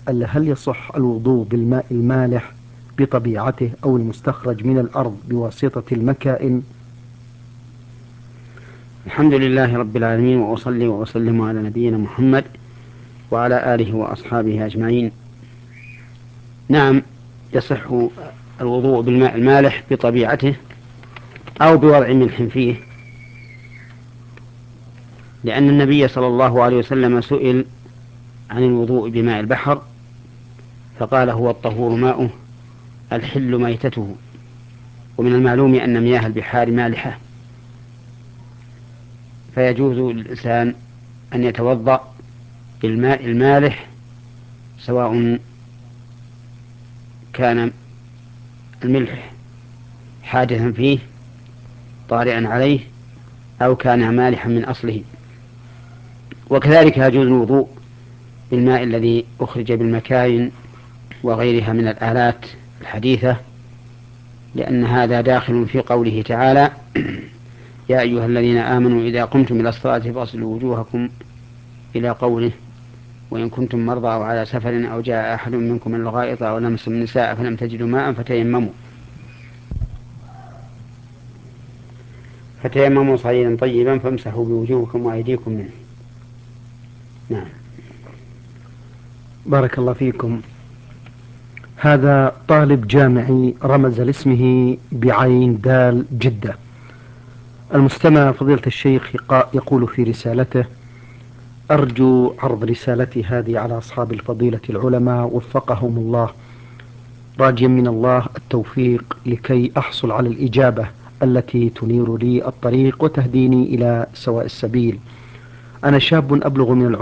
يسأل: هل يصح الوضوء بالماء المالح بطبيعته أو المستخرج من الأرض بواسطة المكائن؟ الحمد لله رب العالمين، وأصلي وأسلم على نبينا محمد وعلى آله وأصحابه أجمعين. نعم، يصح الوضوء بالماء المالح بطبيعته أو بوضع ملح فيه، لأن النبي صلى الله عليه وسلم سئل عن الوضوء بماء البحر فقال: هو الطهور ماؤه الحل ميتته. ومن المعلوم أن مياه البحار مالحة، فيجوز للإنسان أن يتوضأ بالماء المالح، سواء كان الملح حادثا فيه طارئا عليه أو كان مالحا من أصله. وكذلك يجوز الوضوء بالماء الذي أخرج بالمكاين وغيرها من الآلات الحديثة، لأن هذا داخل في قوله تعالى: يا أيها الذين آمنوا إذا قمتم إلى الصلاة فاغسلوا وجوهكم، إلى قوله: وإن كنتم مرضى أو على سفر أو جاء أحد منكم من الغائط أو لمستم النساء فلم تجدوا ماء فتيمموا صعيدا طيبا فامسحوا بوجوهكم وأيديكم منه. نعم. بارك الله فيكم. هذا طالب جامعي رمز لاسمه بعين دال جدة. المستمع فضيلة الشيخ يقول في رسالته: أرجو عرض رسالتي هذه على أصحاب الفضيلة العلماء وفقهم الله، راجيا من الله التوفيق لكي أحصل على الإجابة التي تنير لي الطريق وتهديني إلى سواء السبيل. أنا شاب أبلغ من العمر